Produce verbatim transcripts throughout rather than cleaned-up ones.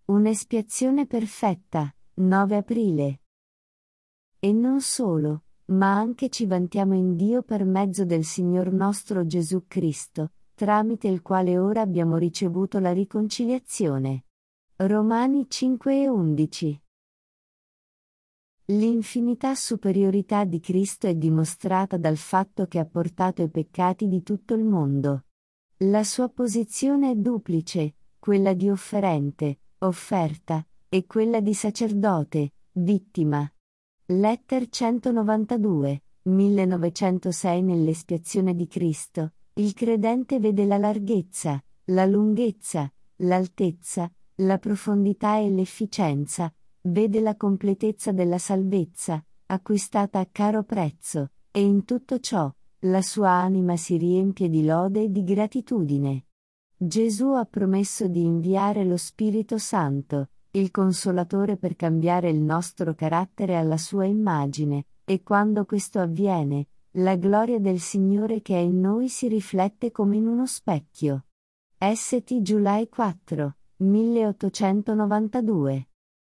Un'espiazione perfetta, nove aprile. E non solo, ma anche ci vantiamo in Dio per mezzo del Signor nostro Gesù Cristo, tramite il quale ora abbiamo ricevuto la riconciliazione. Romani cinque e undici. L'infinità superiorità di Cristo è dimostrata dal fatto che ha portato i peccati di tutto il mondo. La sua posizione è duplice, quella di offerente, offerta, e quella di sacerdote, vittima. Letter centonovantadue, millenovecentosei. Nell'espiazione di Cristo, il credente vede la larghezza, la lunghezza, l'altezza, la profondità e l'efficienza, vede la completezza della salvezza, acquistata a caro prezzo, e in tutto ciò, la sua anima si riempie di lode e di gratitudine. Gesù ha promesso di inviare lo Spirito Santo, il Consolatore, per cambiare il nostro carattere alla sua immagine, e quando questo avviene, la gloria del Signore che è in noi si riflette come in uno specchio. S T July quattro, milleottocentonovantadue.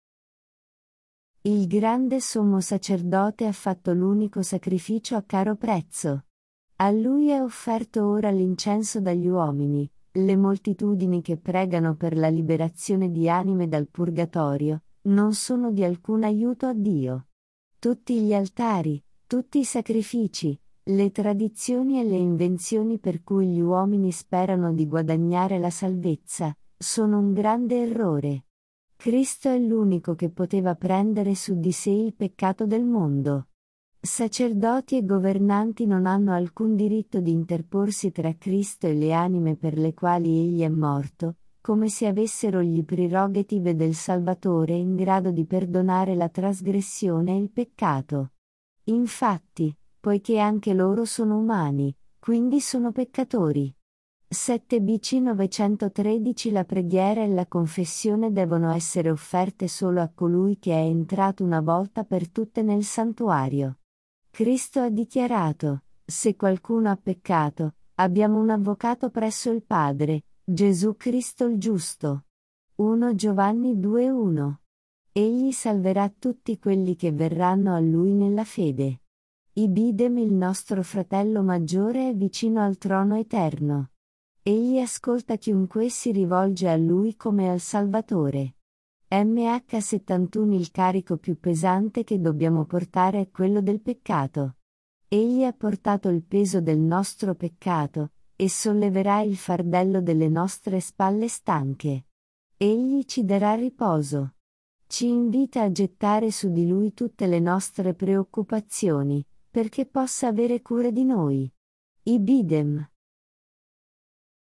Il grande sommo sacerdote ha fatto l'unico sacrificio a caro prezzo. A lui è offerto ora l'incenso dagli uomini, le moltitudini che pregano per la liberazione di anime dal purgatorio, non sono di alcun aiuto a Dio. Tutti gli altari, tutti i sacrifici, le tradizioni e le invenzioni per cui gli uomini sperano di guadagnare la salvezza, sono un grande errore. Cristo è l'unico che poteva prendere su di sé il peccato del mondo. Sacerdoti e governanti non hanno alcun diritto di interporsi tra Cristo e le anime per le quali egli è morto, come se avessero gli prerogative del Salvatore in grado di perdonare la trasgressione e il peccato. Infatti, poiché anche loro sono umani, quindi sono peccatori. sette B C novecentotredici. La preghiera e la confessione devono essere offerte solo a colui che è entrato una volta per tutte nel santuario. Cristo ha dichiarato: se qualcuno ha peccato, abbiamo un avvocato presso il Padre, Gesù Cristo il giusto. primo Giovanni due uno. Egli salverà tutti quelli che verranno a lui nella fede. Ibidem, il nostro fratello maggiore, è vicino al trono eterno. Egli ascolta chiunque si rivolge a lui come al Salvatore. M H settantuno. Il carico più pesante che dobbiamo portare è quello del peccato. Egli ha portato il peso del nostro peccato, e solleverà il fardello delle nostre spalle stanche. Egli ci darà riposo. Ci invita a gettare su di lui tutte le nostre preoccupazioni, perché possa avere cura di noi. Ibidem.